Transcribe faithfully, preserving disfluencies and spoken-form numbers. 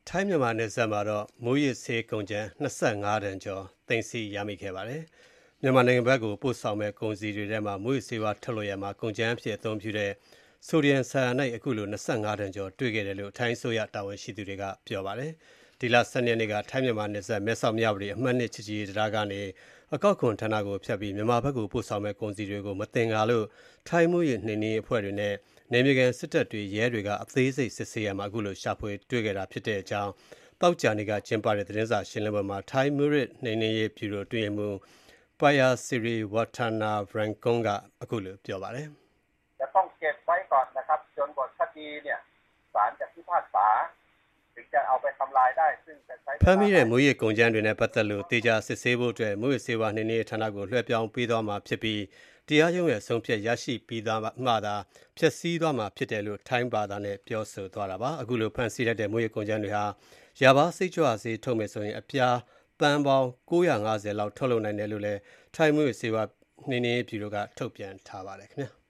ထိုင်းမြန်မာနယ်စပ်မှာတော့မူးယစ်ဆေးကုန်ကြမ်း၂၅တန်ကျော်သိမ်းဆည်းရမိခဲ့ပါတယ်။မြန်မာနိုင်ငံဘက်ကိုပို့ဆောင်မဲ့ကုန်စည်တွေထဲမှာမူးယစ်ဆေးဝါးထုတ်လုပ်ရာမှာကုန်ကြမ်းအဖြစ်အသုံးပြုတဲ့ဆိုဒီယမ်ဆာယာနိုက်အခုလို၂၅တန်ကျော်တွေ့ခဲ့တယ်လို့ထိုင်းအစိုးရတာဝန်ရှိသူတွေကပြောပါတယ်။ဒီလ၁၂ရက်နေ့ကထိုင်းမြန်မာနယ်စပ်မဲဆောက်မြဝတီအမှတ်၂ချစ်ကြည်ရေးတံတားကနေအကောက်ခွန်ဌာနကိုဖြတ်ပြီးမြန်မာဘက်ကိုပို့ဆောင်မဲ့ကုန်စည်တွေကိုမသင်္ကာလို့ထိုင်းမူးယစ်နှိမ်နင်းရေးအဖွဲ့တွေနဲ့နယ်မြေခံစစ်တပ်တွေရဲတွေကအသေးစိတ်စစ်ဆေးရမှာအခုလိုရှာဖွေတွေ့ခဲ့တာဖြစ်တဲ့အကြောင်းသောကြာနေ့ကကျင်းပတဲ့သတင်းစာရှင်းလင်းပွဲမှာထိုင်းမူရစ်နှိမ်နင်းရေးဗျူရိုအတွင်းရေးမှူး Payasiri Wattanavrangkon ကအခုလိုပြောပါတယ်။จะต้องเก็บไว้ก่อนนะครับจนกว่าคดีเนี่ยศาลจะพิพากษาถึงจะเอาไปทำลายได้ซึ่งจะใช้ဖမ်းမိတဲ့မူရစ်ကုန်ကြမ်းတွေနဲ့ပတ်သက်လို့တေချာစစ်ဆေးဖို့အတွက်မူရစ်စေဝါနှိမ်နင်းရေးဌာနကိုလွှဲပြောင်းပေးသွားမှာဖြစ်ပြီးတရားရုံးရဲ့အဆုံးဖြတ်ရရှိပြီးသားမှသာဖျက်ဆီးသွားမှာဖြစ်တယ်လို့ထိုင်းဘာသာနဲ့ပြောဆိုသွားတာပါအခုလိုဖမ်းဆီးတဲ့မူရစ်ကုန်ကြမ်းတွေဟာရာဘာစိတ်ကြွဆေးထုတ်မယ်ဆိုရင်အပြားတန်ပေါင်း၉၅၀လောက်ထုတ်လုပ်နိုင်တယ်လို့လည်းထိုင်းမူရစ်စေဝါနှိမ်နင်းရေးဗျူရိုကထုတ်ပြန်ထားပါတယ်ခင်ဗျာ